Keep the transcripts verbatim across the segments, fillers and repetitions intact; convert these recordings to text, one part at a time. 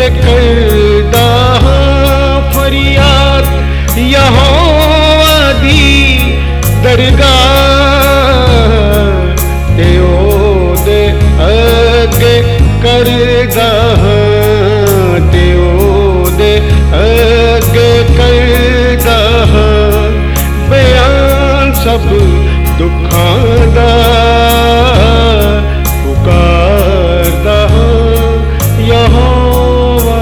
करदा फरियाद यहोवा दी दरगाह ते ओदे अगे करदा ते ओदे अगे करदा बयान सब दुखां दा पुकारदा यहोवा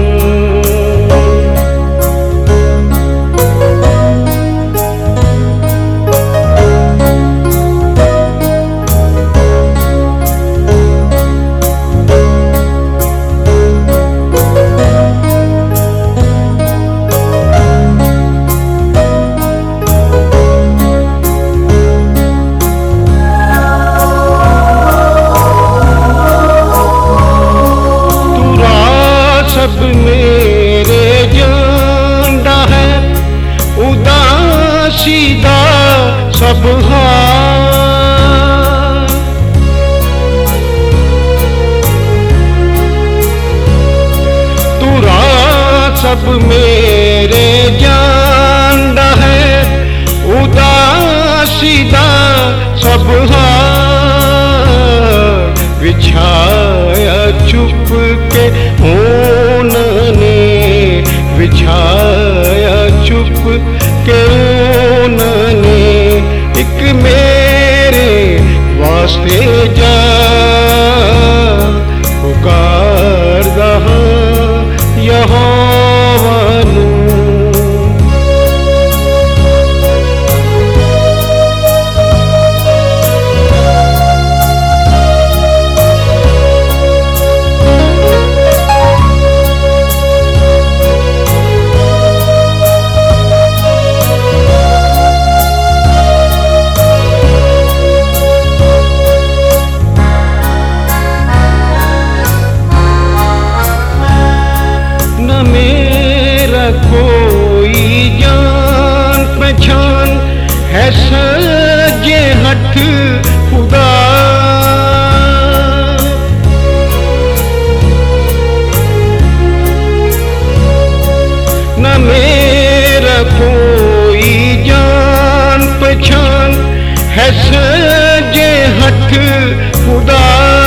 सब मेरे जानदा है उदासी दा सब हाल तुरा सब मेरे जानदा है उदासी दा सब हाल बिछाया चुप के उन्होंने बिछाया चुप के उन्होंने एक मेरे वास्ते जा पुकारदा यहोवा नू कोई जान पहचान है सजे हथ खुदा न मेरा कोई जान पहचान है सजे हथ खुदा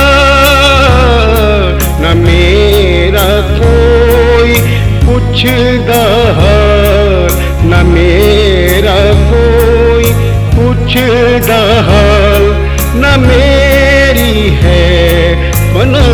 न मेरा कोई पुछदा हाल न मेरा कोई पुछदा हाल न मेरी है बना